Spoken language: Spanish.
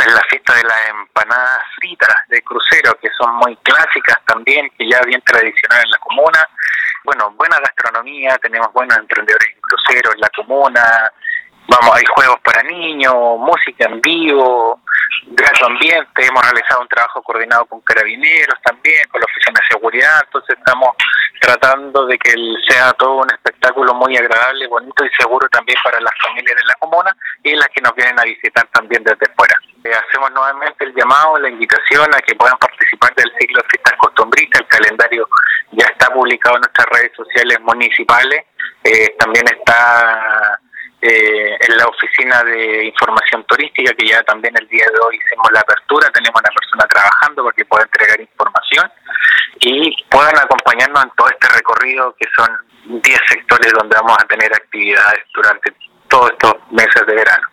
en la fiesta de las empanadas fritas de crucero, que son muy clásicas también, que ya bien tradicional en la comuna. Bueno, buena gastronomía, tenemos buenos emprendedores en cruceros en la comuna. Vamos, hay juegos para niños, música en vivo, grato ambiente. Hemos realizado un trabajo coordinado con carabineros también, con la oficina de seguridad. Entonces estamos tratando de que sea todo un espectáculo muy agradable, bonito y seguro también para las familias de la comuna y las que nos vienen a visitar también desde fuera. Hacemos nuevamente el llamado, la invitación a que puedan participar del ciclo de fiestas costumbristas. El calendario ya está publicado en nuestras redes sociales municipales. También está en la oficina de información turística, que ya también el día de hoy hicimos la apertura. Tenemos una persona trabajando para que pueda entregar información y puedan acompañarnos en todo este recorrido, que son 10 sectores donde vamos a tener actividades durante todos estos meses de verano.